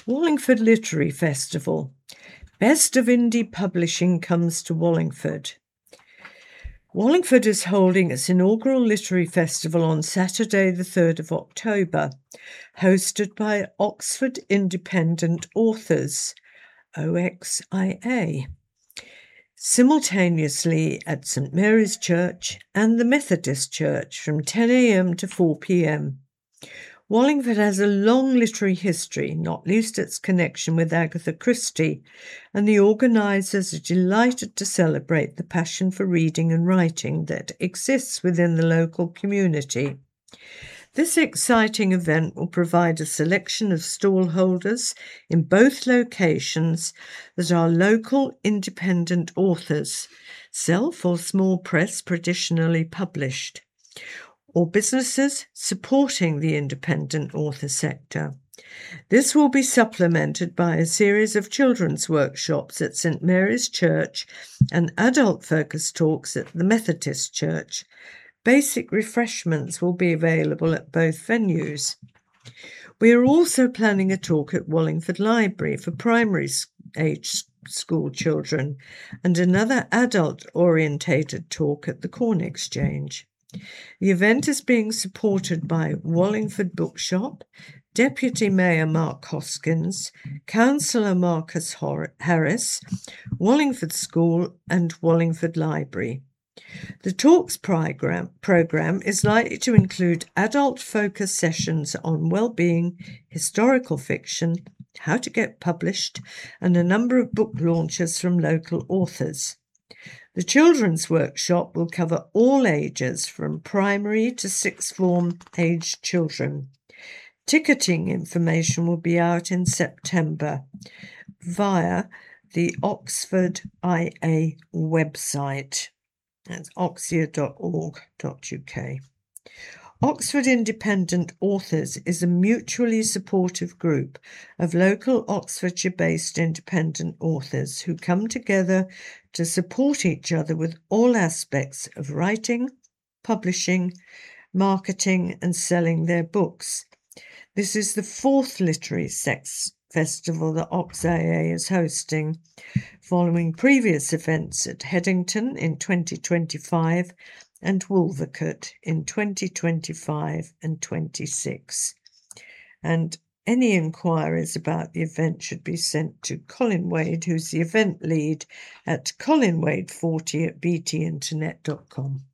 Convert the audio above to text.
Wallingford Literary Festival. Best of Indie Publishing comes to Wallingford. Wallingford is holding its inaugural literary festival on Saturday the 3rd of October, hosted by Oxford Independent Authors, OXIA, simultaneously at St Mary's Church and the Methodist Church from 10 a.m. to 4 p.m. Wallingford has a long literary history, not least its connection with Agatha Christie, and the organisers are delighted to celebrate the passion for reading and writing that exists within the local community. This exciting event will provide a selection of stallholders in both locations that are local independent authors, self or small press traditionally published, or businesses supporting the independent author sector. This will be supplemented by a series of children's workshops at St Mary's Church and adult focus talks at the Methodist Church. Basic refreshments will be available at both venues. We are also planning a talk at Wallingford Library for primary age school children and another adult-orientated talk at the Corn Exchange. The event is being supported by Wallingford Bookshop, Deputy Mayor Mark Hoskins, Councillor Marcus Harris, Wallingford School and Wallingford Library. The talks program is likely to include adult focus sessions on well-being, historical fiction, how to get published, and a number of book launches from local authors. The children's workshop will cover all ages from primary to sixth form aged children. Ticketing information will be out in September via the Oxford IA website. That's oxia.org.uk. Oxford Independent Authors is a mutually supportive group of local Oxfordshire-based independent authors who come together to support each other with all aspects of writing, publishing, marketing and selling their books. This is the fourth literary festival that OXIA is hosting, following previous events at Headington in 2025 and Wolvercote in 2025 and 26. And any inquiries about the event should be sent to Colin Wade, who's the event lead at colinwade40@btinternet.com.